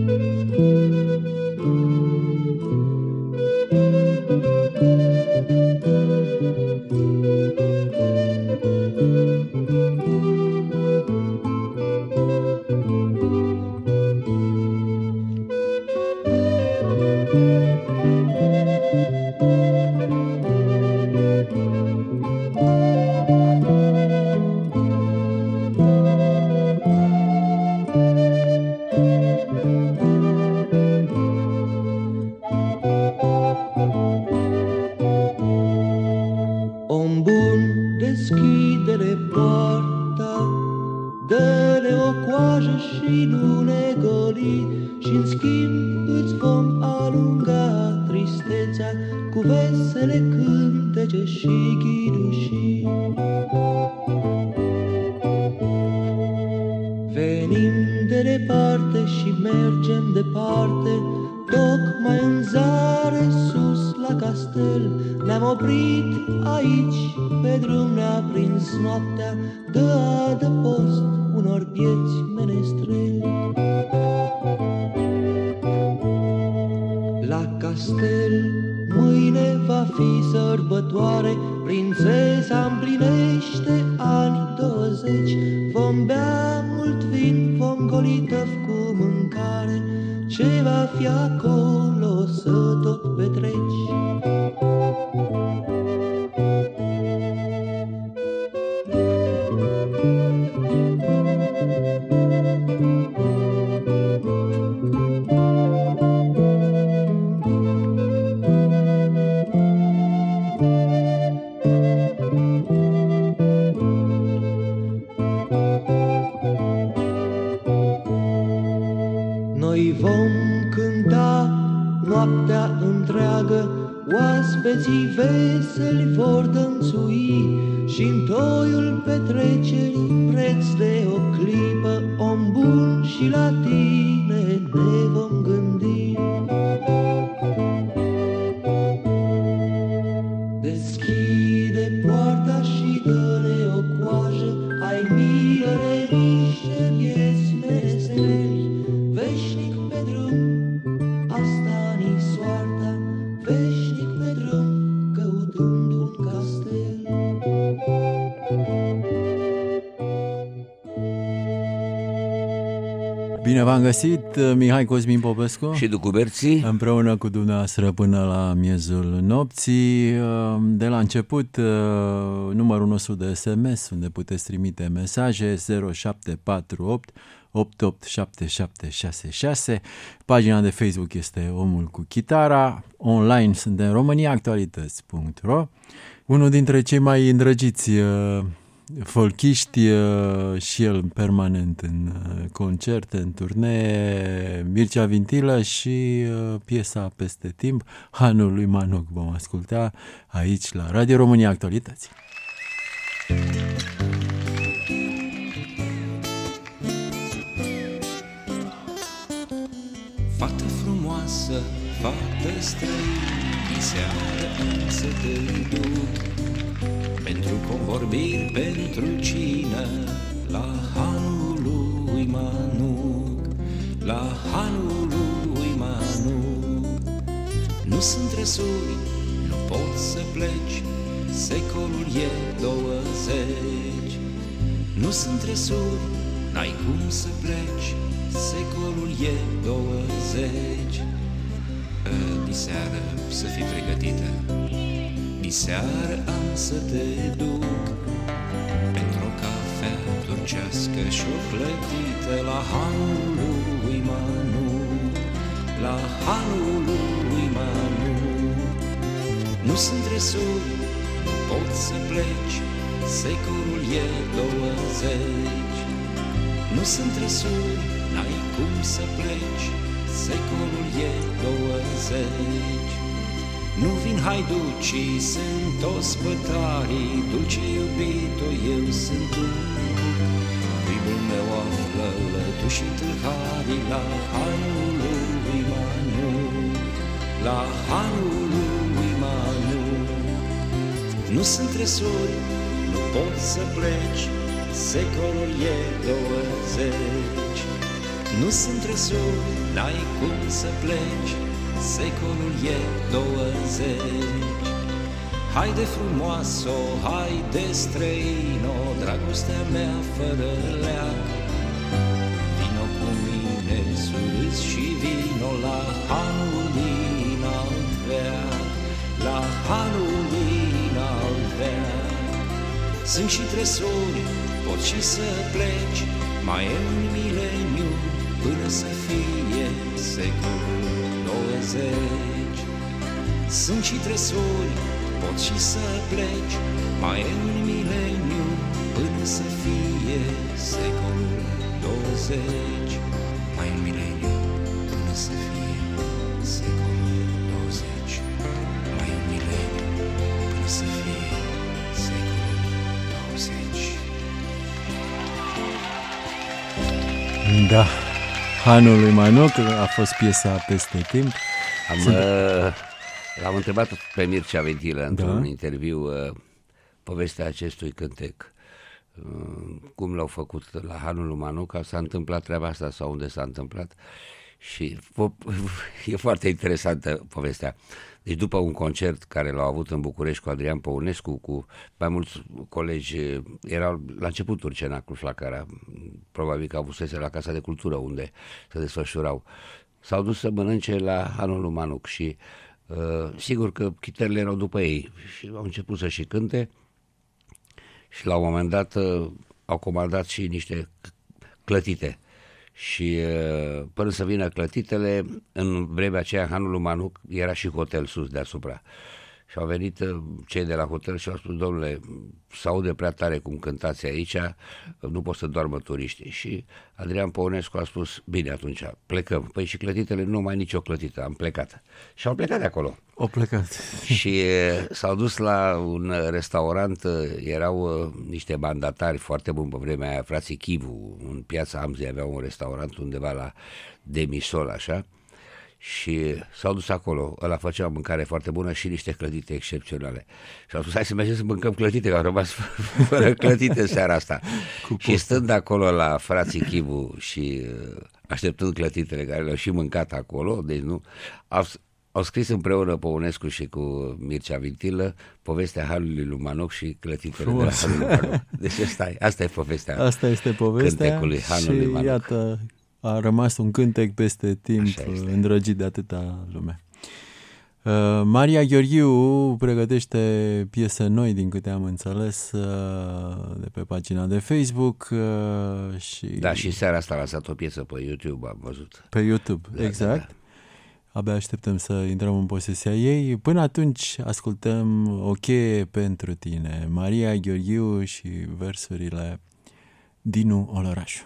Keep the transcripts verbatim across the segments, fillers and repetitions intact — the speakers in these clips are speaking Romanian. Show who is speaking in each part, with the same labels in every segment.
Speaker 1: Bine v-am găsit, Mihai Cosmin Popescu
Speaker 2: și Ducu Berții,
Speaker 1: împreună cu dumneavoastră până la miezul nopții. De la început, numărul nostru de S M S, unde puteți trimite mesaje, zero șapte patru opt opt opt șapte șapte șase șase. Pagina de Facebook este Omul cu Chitara. Online suntem românia actualități punct ro. Unul dintre cei mai îndrăgiți folchiști și el permanent în concerte, în turnee, Mircea Vintilă și piesa Peste timp, Hanul lui Manoc, vom asculta aici la Radio România Actualități.
Speaker 3: Fată frumoasă, fată străină, seară însă te duc pentru convorbiri, pentru cină, la Hanul lui Manuc, la Hanul lui Manuc. Nu sunt trăsuri, nu poți să pleci, secolul e douăzeci. Nu sunt trăsuri, n-ai cum să pleci, secolul e douăzeci. Diseară să fii pregătită, diseară am să te duc pentru o cafea turcească și o clătită la Hanul lui Manuc, la Hanul lui Manuc. Nu sunt trăsuri, nu poți să pleci, secolul e douăzeci. Nu sunt trăsuri, n-ai cum să pleci, secolul e douăzeci. Nu vin haiducii, sunt ospătarii, dulce iubito, eu sunt tu. Primul meu află lătușii tâlharii, la Hanul lui Manuc, la Hanul lui Manuc. Nu sunt trăsuri, nu poți să pleci, secolul e douăzeci. Nu sunt tresuri, n-ai cum să pleci, secolul e douăzeci. Haide frumoasă, haide străină, dragostea mea fără leac. Vino cu mine, surâs și vino la hanul din alt veac, la hanul din alt veac. Sunt și tresuri, poți și să pleci, mai e un mileniu până să fie secolul douăzeci. Sunt și tresuri, poți și să pleci, mai e un mileniu până să fie secolul douăzeci. Mai e un mileniu până să fie secolul douăzeci. Mai e un mileniu până să fie secolul douăzeci.
Speaker 1: Da, Hanul lui Manoc a fost piesa Peste timp.
Speaker 2: Am, Sunt... uh, l-am întrebat pe Mircea Vintilă într-un
Speaker 1: da?
Speaker 2: interviu uh, povestea acestui cântec. Uh, cum l-au făcut la Hanul lui Manoc, s-a întâmplat treaba asta sau unde s-a întâmplat. Și e foarte interesantă povestea. Deci după un concert care l-au avut în București cu Adrian Păunescu, cu mai mulți colegi, erau la începutul Cenaclul Flacăra, probabil că avusese la Casa de Cultură unde se desfășurau. S-au dus să mănânce la Hanul lui Manoc și uh, sigur că chitările erau după ei și au început să și cânte și la un moment dat uh, au comandat și niște clătite. Și până să vină clătitele, în vremea aceea Hanul lui Manoc era și hotel sus deasupra. Și au venit cei de la hotel și au spus: domnule, s-aude prea tare cum cântați aici, nu pot să doarmă turiștii. Și Adrian Păunescu a spus: bine, atunci plecăm. Păi și clătitele, nu mai nicio clătită, am plecat. Și au plecat de acolo.
Speaker 1: Au plecat.
Speaker 2: Și s-au dus la un restaurant, erau niște mandatari foarte buni pe vremea aia, frații Chivu, în Piața Amzei aveau un restaurant undeva la Demisol, așa. Și s-au dus acolo, ăla făcea mâncare foarte bună și niște clătite excepționale. Și au spus: hai să mergem să mâncăm clătite, că au rămas fără clătite seara asta. Și stând acolo la frații Chivu și așteptând clătitele care le-au și mâncat acolo, deci nu, au, au scris împreună Păunescu și cu Mircea Vintilă povestea Hanului lui Manoc și clătitele Frumos. De la Hanul lui Manoc. Deci asta, asta e povestea.
Speaker 1: Asta este povestea
Speaker 2: cântecului Hanului lui Manoc.
Speaker 1: Iată, a rămas un cântec peste timp îndrăgit de atâta lume. Uh, Maria Gheorghiu pregătește piese noi, din câte am înțeles, uh, de pe pagina de Facebook. Uh, și
Speaker 2: da, și seara asta a lansat o piesă pe YouTube, am văzut.
Speaker 1: Pe YouTube, da, exact. Da, da. Abia așteptăm să intrăm în posesia ei. Până atunci ascultăm O cheie pentru tine, Maria Gheorghiu și versurile Dinu Olărașu.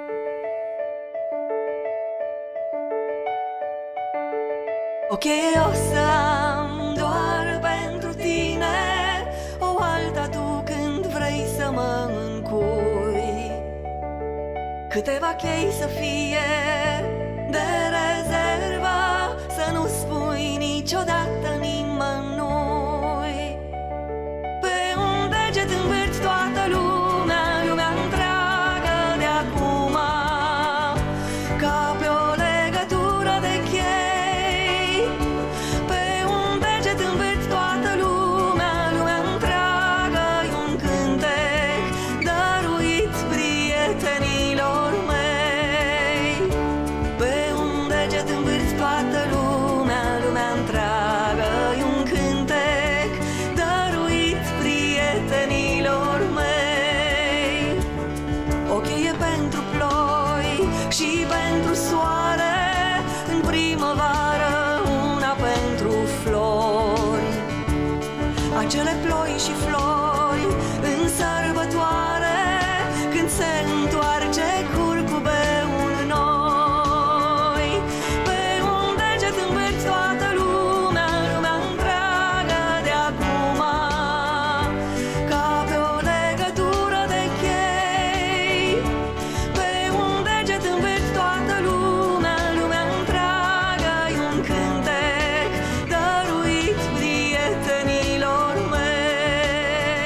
Speaker 4: O cheie o să am doar pentru tine, o alta tu când vrei să mă încui. Câteva chei să fie de rezervă, să nu spui niciodată nimănui. Pe un deget învârți toată lumea, lumea întreagă de acum, ca pe o legătură de chei. Pe un deget învârți toată lumea, lumea întreagă-i un cântec dăruit prietenilor mei. Pe un deget învârți toată lumea, lumea întreagă-i un cântec dăruit prietenilor mei. O cheie pentru ploi și pentru soare, în primăvară una pentru flori. Acele ploi și flori în sărbătoare, când se întoarce curcubeu în noi. Pe un deget învârți toată lumea, lumea întreagă de acum, ca pe o legătură de chei. Pe un deget învârți toată lumea, lumea întreagă-i un cântec dăruit prietenilor mei.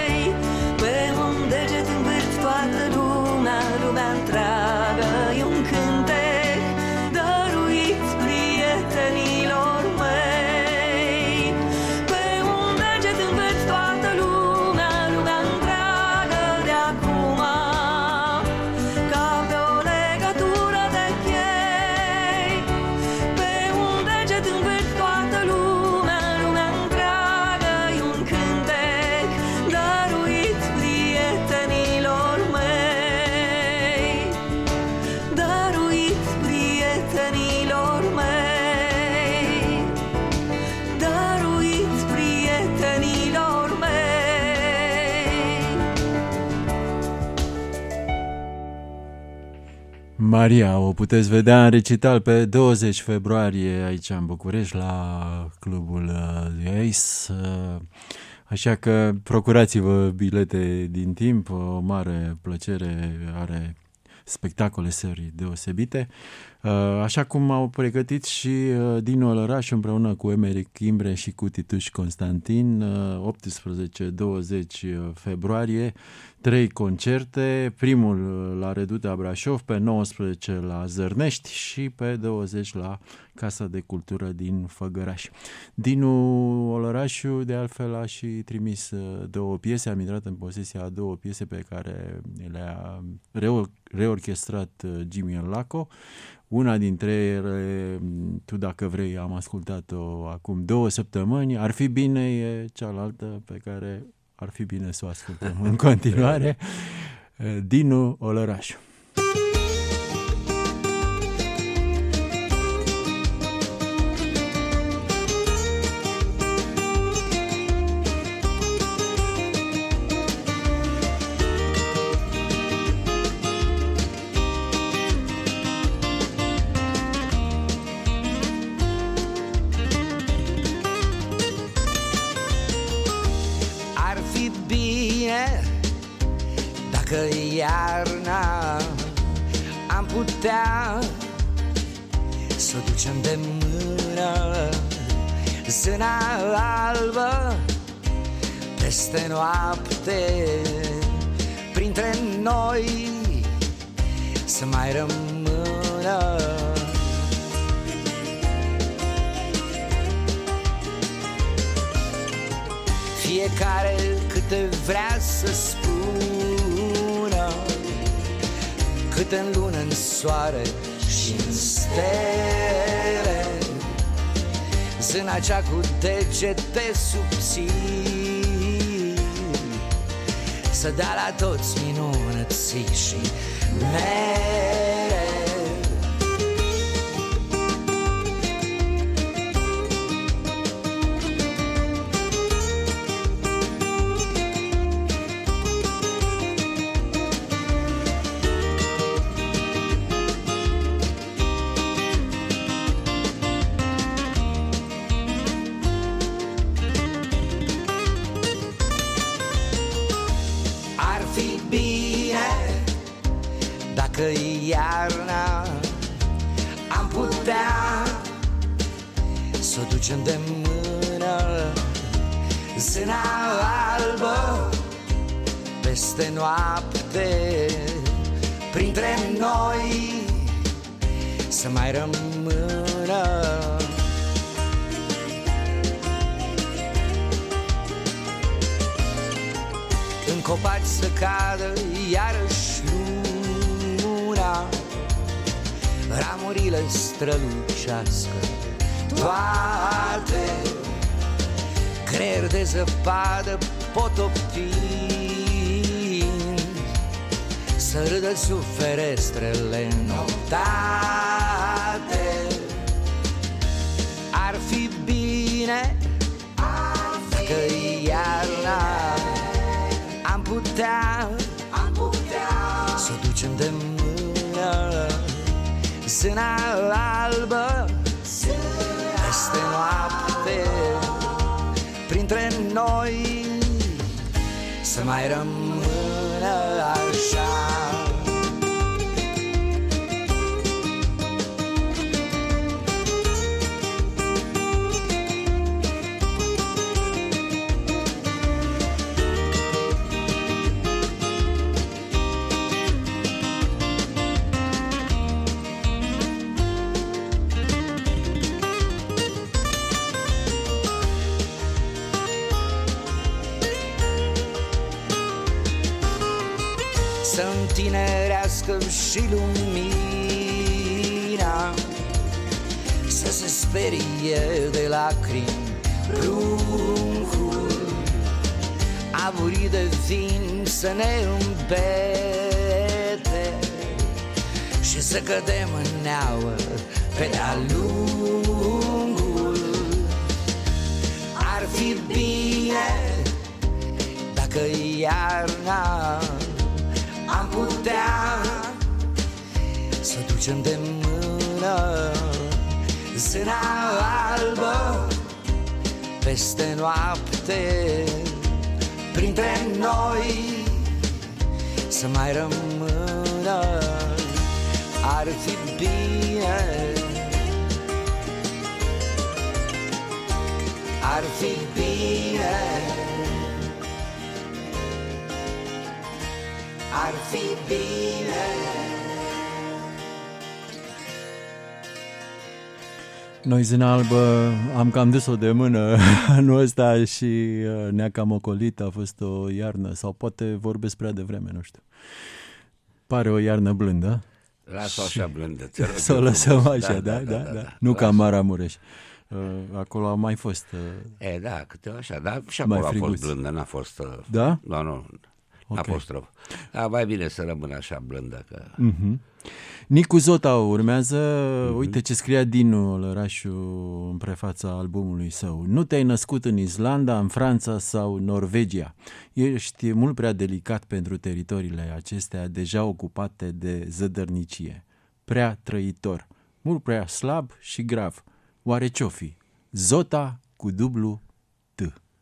Speaker 1: Maria, o puteți vedea în recital pe douăzeci februarie aici în București la clubul Ace, așa că procurați-vă bilete din timp, o mare plăcere, are spectacole, serii deosebite, așa cum au pregătit și Dinu Olăraș împreună cu Emeric Imbre și cu Tituș Constantin, optsprezece douăzeci februarie, trei concerte, primul la Reduta Brașov, pe nouăsprezece la Zărnești și pe douăzeci la Casa de Cultură din Făgăraș. Dinu Olărașu, de altfel, a și trimis două piese, am intrat în posesia a două piese pe care le-a reorchestrat Jimmy Laco. Una dintre ele, Tu dacă vrei, am ascultat-o acum două săptămâni, Ar fi bine e cealaltă pe care ar fi bine să o ascultăm în continuare. Dinu Olărașu.
Speaker 5: Că iarna am putea să o ducem de mână, zâna albă peste noapte, printre noi să mai rămână. Fiecare câte vrea să spună, cât în lună, în soare și în stele, zâna cea cu degete subțiri, să dea la toți minunății și mere. Că iarna am putea să o ducem de mână, zâna albă peste noapte, printre noi să mai rămână. În copaci să cadă iarăși luna, ramurile strălucească toate, creier de zăpadă potopind, să râdă sub ferestrele noptate. Ar fi bine dacă iarna am putea să o ducem de mână, zâna albă peste noapte, printre noi să mai rămână așa. Să întinerească și lumina, să se sperie de lacrimi pruncul, aburii de vin să ne îmbete și să cădem în neauă pe de-a lungul. Ar fi bine dacă iarna am putea să trece de mână. Zâna albă peste noapte, printre noi să mai rămână. Ar fi bine, ar fi bine, ar fi bine.
Speaker 1: Noi, Zâna Albă, am cam dus-o de mână anul ăsta și ne-a cam ocolit, a fost o iarnă, sau poate vorbesc prea devreme, nu știu. Pare o iarnă blândă.
Speaker 2: Lasă-o așa blândă.
Speaker 1: Să o lăsăm așa, da, da, da,
Speaker 2: da,
Speaker 1: da,
Speaker 2: da.
Speaker 1: nu ca Maramureș. Acolo a mai fost...
Speaker 2: E, da, câte așa, dar și acolo a fost blândă, n-a fost...
Speaker 1: Da?
Speaker 2: Nu, nu, n-a okay. fost rău. Dar mai bine să rămână așa blândă că...
Speaker 1: Uh-huh. Nicu Zotau urmează, uh-huh. Uite ce scria Dinu Lărașu în prefața albumului său. Nu te-ai născut în Islanda, în Franța sau Norvegia. Ești mult prea delicat pentru teritoriile acestea deja ocupate de zădărnicie. Prea trăitor, mult prea slab și grav. Oare ce-o fi? Zota cu dublu T.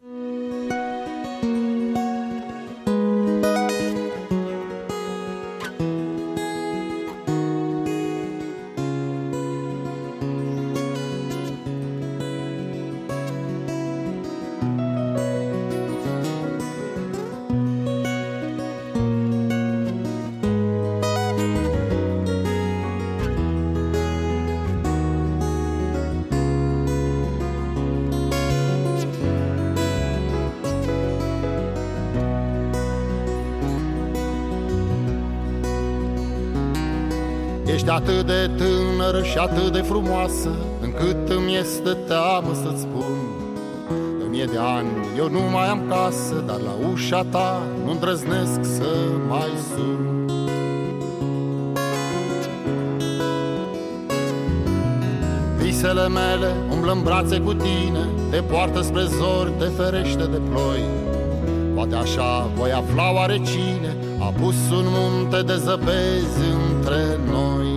Speaker 6: Ești atât de tânără și atât de frumoasă, încât îmi este teamă să-ți spun. De mie de ani eu nu mai am casă, dar la ușa ta nu îndrăznesc să mai sun. Visele mele umblă în brațe cu tine, te poartă spre zori, te ferește de ploi. Poate așa voi afla oare cine a pus un munte de zăpezi între noi.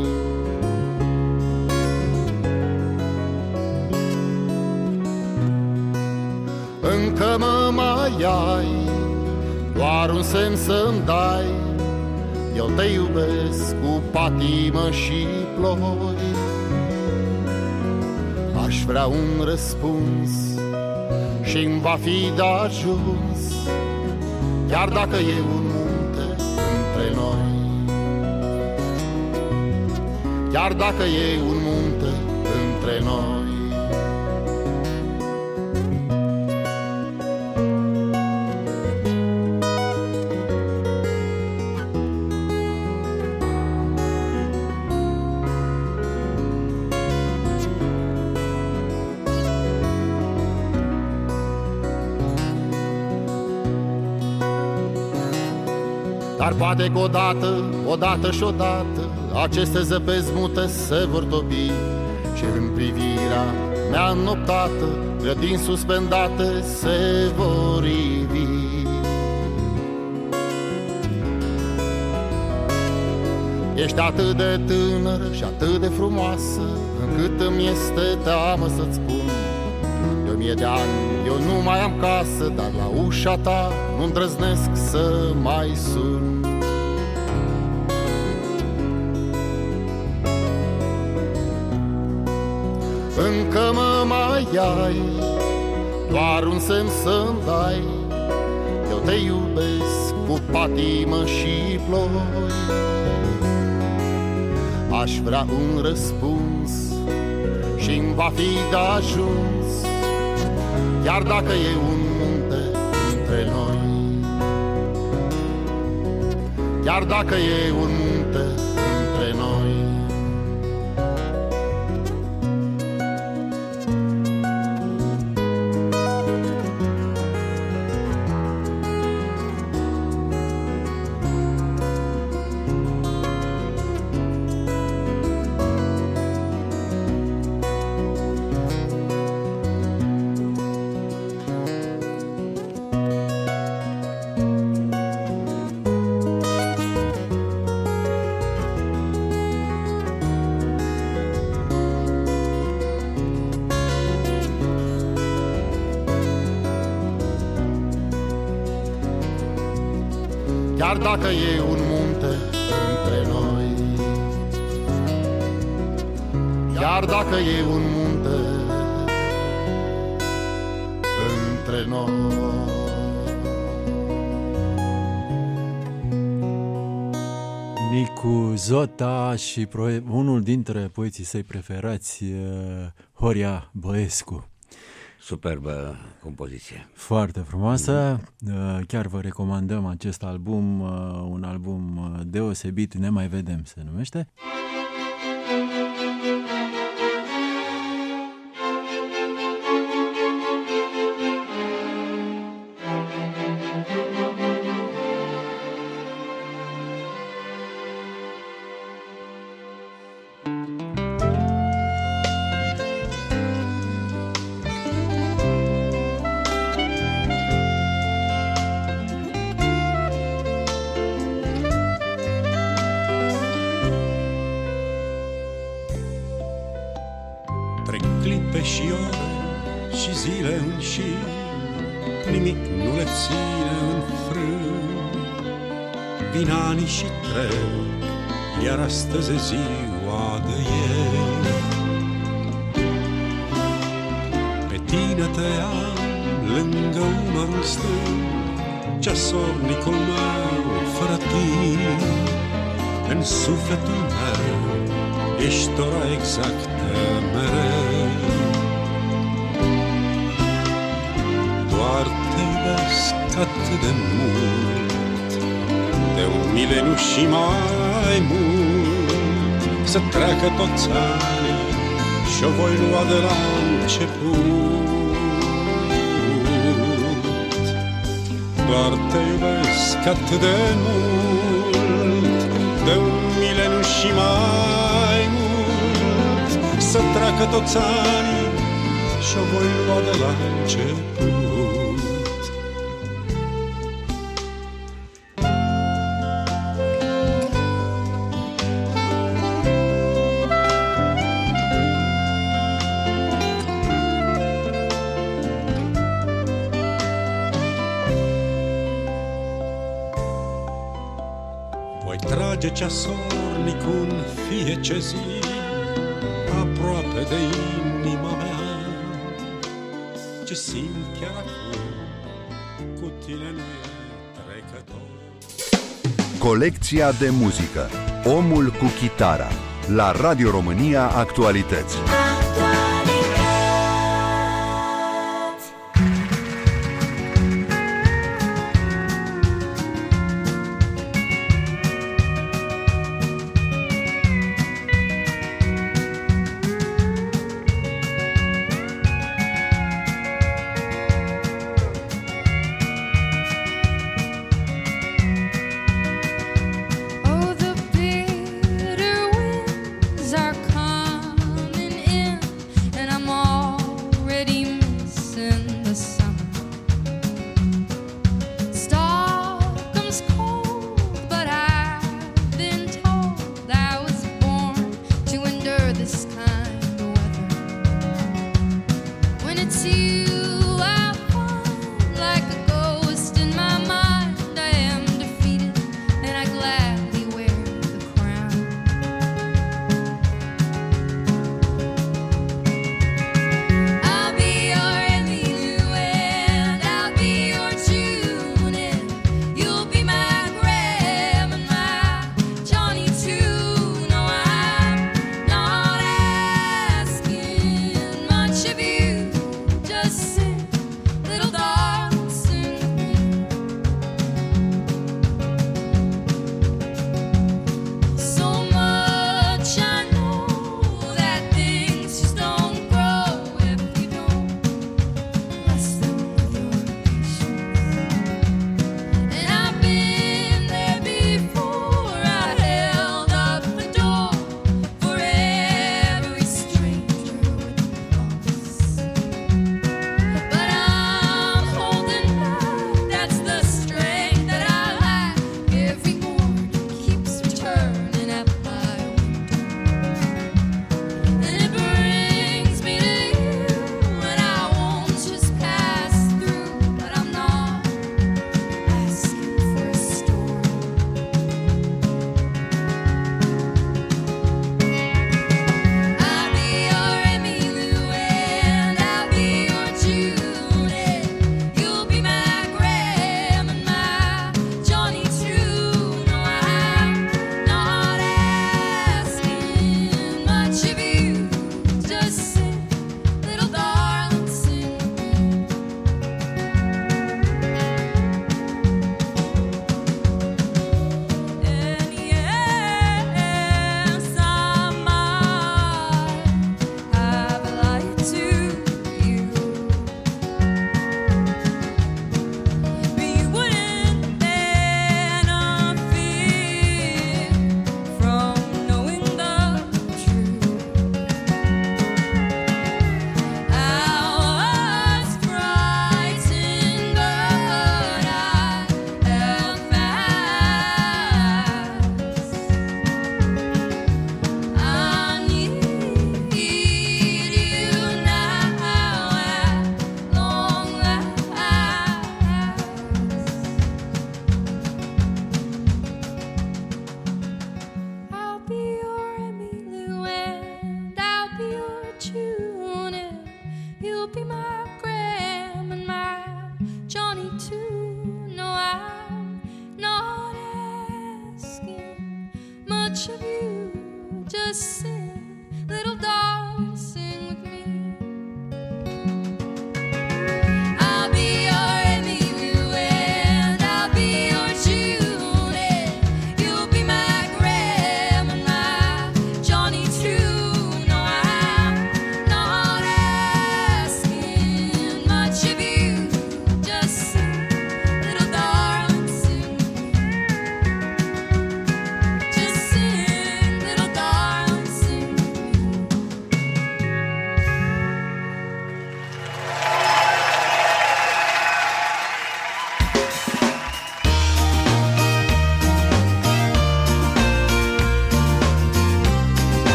Speaker 6: Încă mă mai ai, doar un semn să-mi dai. Eu te iubesc cu patimă și ploi. Aș vrea un răspuns și-mi va fi de ajuns, chiar dacă e un munte între noi. Chiar dacă e un munte între noi. Dar poate că odată, odată și odată aceste zăpezi mute se vor topi și în privirea mea înnoptată grădini suspendate se vor ivi. Ești atât de tânără și atât de frumoasă, încât îmi este teamă să-ți spun. De o mie de ani eu nu mai am casă, dar la ușa ta nu îndrăznesc să mai sun. Încă mă mai ai, doar un semn să-mi dai. Eu te iubesc cu patimă și ploi. Aș vrea un răspuns și-mi va fi de ajuns, chiar dacă e un munte între noi. Chiar dacă e un munte între noi. chiar dacă e un munte între noi, chiar dacă e un munte între noi.
Speaker 1: Nicu Zota și pro- unul dintre poeții săi preferați, Horia Băescu.
Speaker 2: Superbă compoziție.
Speaker 1: Foarte frumoasă. Chiar vă recomandăm acest album, un album deosebit, Ne mai vedem se numește.
Speaker 7: clipe și ore și zile în șir, nimic nu le ține în frâu. Vin ani și trec, iar astăzi e ziua de ieri. Pe tine te am lângă umărul stâng, ceasornicul meu fără timp. În sufletul meu ești ora exactă mereu. Doar te iubesc atât de mult, de un mileniu și mai mult. Să treacă toți ani și-o voi lua de la început. Doar te iubesc atât de mult, de un mileniu și mai mult. Să treacă toți ani și-o voi lua de la început. Voi trage ceasornicul în fiecare zi, aproape de inima mea. Ce simt chiar acum, cu tine nu e trecător.
Speaker 8: Colecția de muzică Omul cu chitara la Radio România Actualități.
Speaker 9: See